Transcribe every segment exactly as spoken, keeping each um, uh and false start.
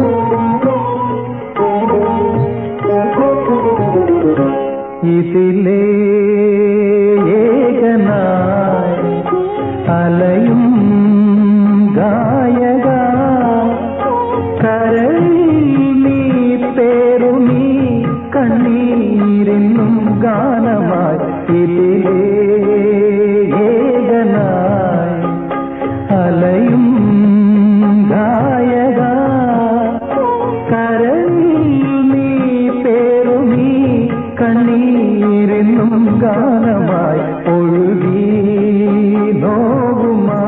ഇതിലേ ഏകനായി അലയും ഗായക കരളിൽ നീ പേരുമീ കണ്ണീരെന്നും ഗാനമായി ഇതിലേ ഏകനായി അലയും ഗായക കരളിൽ നീ പേരുമീ കണ്ണീരെന്നും ഗാനമായി ഒഴുകി നോവുമാ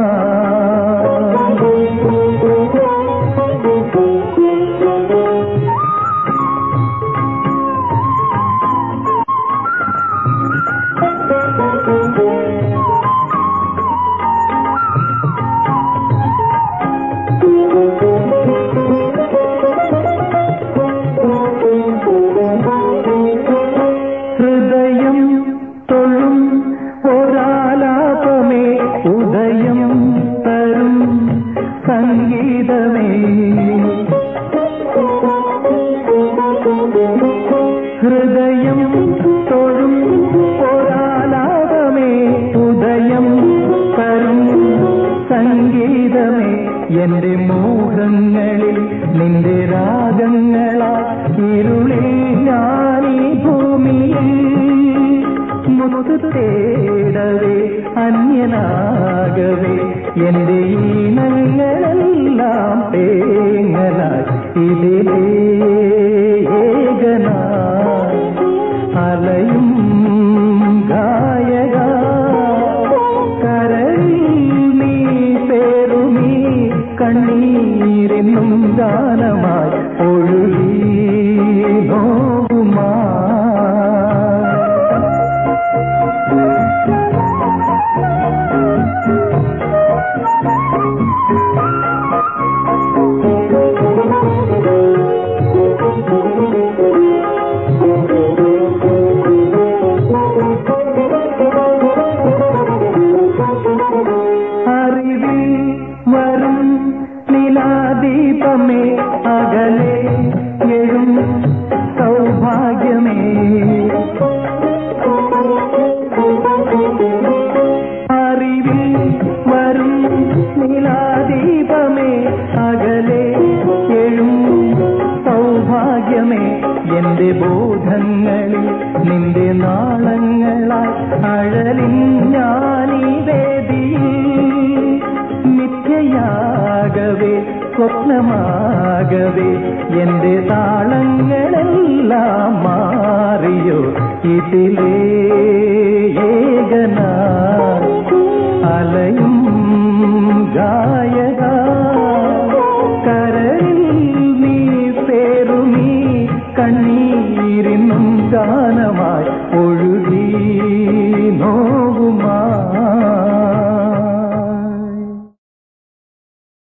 ഹൃദയം തൊഴും ഒരാലാപമേ ഉദയം തരും സംഗീതമേ ഹൃദയം തൊഴും ഒരാലാപമേ ഉദയം തരും സംഗീതമേ എന്റെ മോഹങ്ങളിൽ നിന്റെ രാഗങ്ങളാ ഇരുളിൽ ഞാനീ ഭൂമിയിൽ മുത്തു തേടവേ അന്യനാകവേ എന്റെ ഈണങ്ങളെല്ലാം തേങ്ങലായി ഇതിലേ ഏകനായി അലയും ഗായക കരളിൽ നീ പേരുമീ കണ്ണീരെന്നും ഗാനമായി ഒഴുകി നോവുമാ അറിവിൽ വരും നിലാദീപമേ അകലെ എഴും സൗഭാഗ്യമേ അറിവിൽ വരും നിലാദീപമേ അകലെ എഴും സൗഭാഗ്യമേ എന്റെ ബോധങ്ങളിൽ നിന്റെ നാളങ്ങളായി അഴലിൻ ഞാനീ വേദിയിൽ മിഥ്യയാകവേ സ്വപ്നമാകവേ എന്റെ താളങ്ങളെല്ലാം മാറിയോ ഇതിലേ ഏകനായി അലയും ഗായക കരളിൽ നീ പേരുമീ കണ്ണീരിനും ഗാനമായി ഒഴുകി